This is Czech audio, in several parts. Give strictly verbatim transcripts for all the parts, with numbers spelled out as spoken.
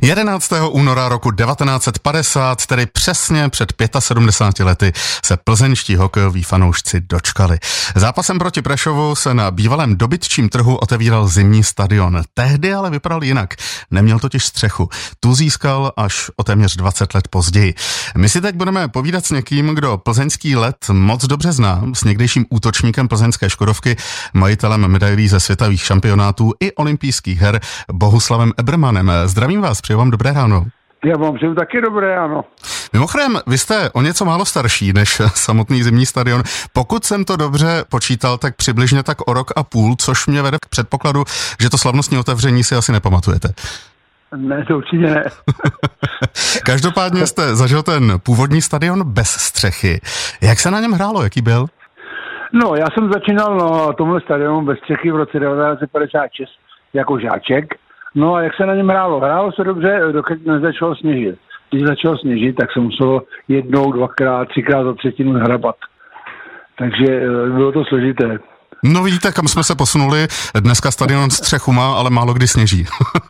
jedenáctého února roku devatenáct set padesát, tedy přesně před sedmdesáti pěti lety, se plzeňští hokejoví fanoušci dočkali. Zápasem proti Prešovu se na bývalém dobytčím trhu otevíral zimní stadion. Tehdy ale vypadal jinak. Neměl totiž střechu. Tu získal až o téměř dvacet let později. My si teď budeme povídat s někým, kdo plzeňský led moc dobře zná, s někdejším útočníkem plzeňské Škodovky, majitelem medailí ze světových šampionátů i olympijských her Bohuslavem Ebermanem. Zdravím vás, přeju vám dobré ráno. Já vám přeju taky dobré ráno. Mimochodem, vy jste o něco málo starší než samotný zimní stadion. Pokud jsem to dobře počítal, tak přibližně tak o rok a půl, což mě vede k předpokladu, že to slavnostní otevření si asi nepamatujete. Ne, to určitě ne. Každopádně jste zažil ten původní stadion bez střechy. Jak se na něm hrálo, jaký byl? No, já jsem začínal na tomhle stadionu bez střechy v roce devatenáct set padesát šest jako žáček. No a jak se na něm hrálo? Hrálo se dobře, dokud nezačalo sněžit. Když začalo sněžit, tak se muselo jednou, dvakrát, třikrát za třetinu hrabat. Takže bylo to složité. No vidíte, kam jsme se posunuli. Dneska stadion střechu má, ale málo kdy sněží.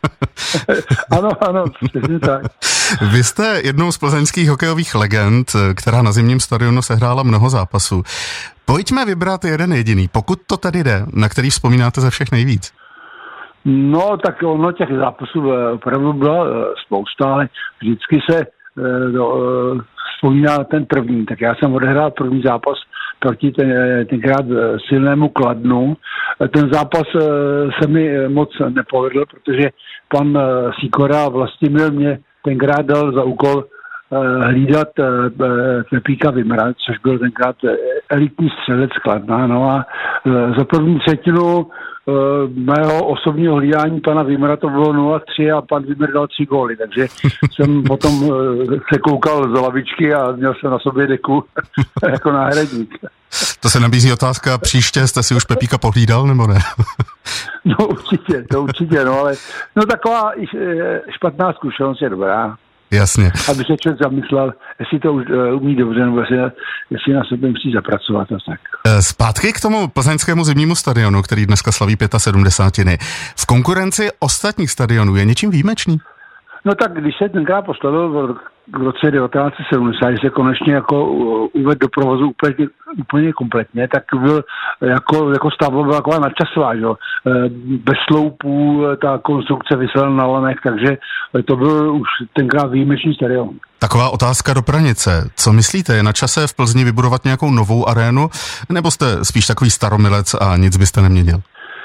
Ano, ano, přesně tak. Vy jste jednou z plzeňských hokejových legend, která na zimním stadionu sehrála mnoho zápasů. Pojďme vybrat jeden jediný, pokud to tedy jde, na který vzpomínáte ze všech nejvíc. No, tak ono těch zápasů opravdu byla spousta, ale vždycky se no, vzpomíná ten první. Tak já jsem odehrál první zápas proti ten, tenkrát silnému Kladnu. Ten zápas se mi moc nepovedl, protože pan Sikora Vlastimil mě tenkrát dal za úkol hlídat Pepíka Vimra, což byl tenkrát elitní střelec Kladna. No a za první třetinu mého osobního hlídání pana Vimra to bylo nula tři a pan Vimr dal tři góly, takže jsem potom se koukal za lavičky a měl jsem na sobě deku jako náhradník. To se nabízí otázka, příště jste si už Pepíka pohlídal, nebo ne? No určitě, to určitě, no ale no taková špatná zkušenost je dobrá. Jasně. Aby se člověk zamyslel, jestli to už umí dobře, nebo jestli, jestli na sobě musí zapracovat a tak. Zpátky k tomu plzeňskému zimnímu stadionu, který dneska slaví sedmdesát pět. V konkurenci ostatních stadionů je něčím výjimečný? No tak když se tenkrát postavil v roce devatenáct set sedmdesát, když se konečně jako uvedl do provozu úplně, úplně kompletně, tak byl jako, jako stavba byla taková nadčasová, že? Bez sloupů, ta konstrukce vysela na lanech, takže to byl už tenkrát výjimečný stadion. Taková otázka do pranice. Co myslíte, je na čase v Plzni vybudovat nějakou novou arénu, nebo jste spíš takový staromilec a nic byste neměnil?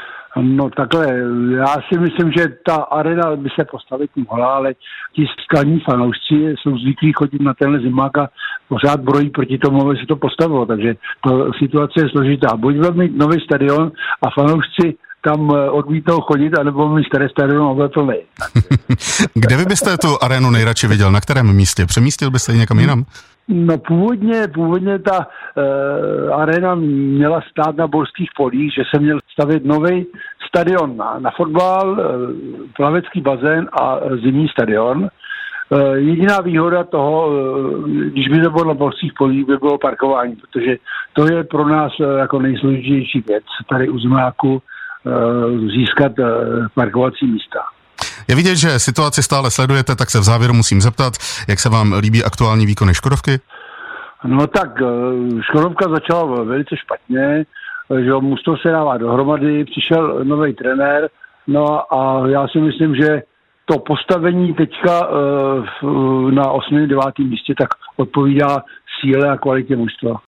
No takhle, já si myslím, že ta arena by se postavit mohla, ale ti skalní fanoušci jsou zvyklí chodit na tenhle zimák a pořád brojí proti tomu, aby se to postavilo, takže to situace je složitá. Buď budeme mít nový stadion a fanoušci tam odmítnou chodit, anebo mít staré stadion a bude plný. Kde vy byste tu arénu nejradši viděl? Na kterém místě? Přemístil byste ji někam jinam? No původně, původně ta uh, arena měla stát na Borských polích, že se měl stavět nový stadion na, na fotbal, uh, plavecký bazén a zimní stadion. Uh, jediná výhoda toho, uh, když by to bylo na Borských polích, by bylo parkování, protože to je pro nás uh, jako nejsložitější věc tady u Zimáku uh, získat uh, parkovací místa. Je vidět, že situaci stále sledujete, tak se v závěru musím zeptat, jak se vám líbí aktuální výkony Škodovky? No tak, Škodovka začala velice špatně, že mužstvo se dává dohromady, přišel nový trenér, no a já si myslím, že to postavení teďka na osmém devátém místě tak odpovídá síle a kvalitě mužstva.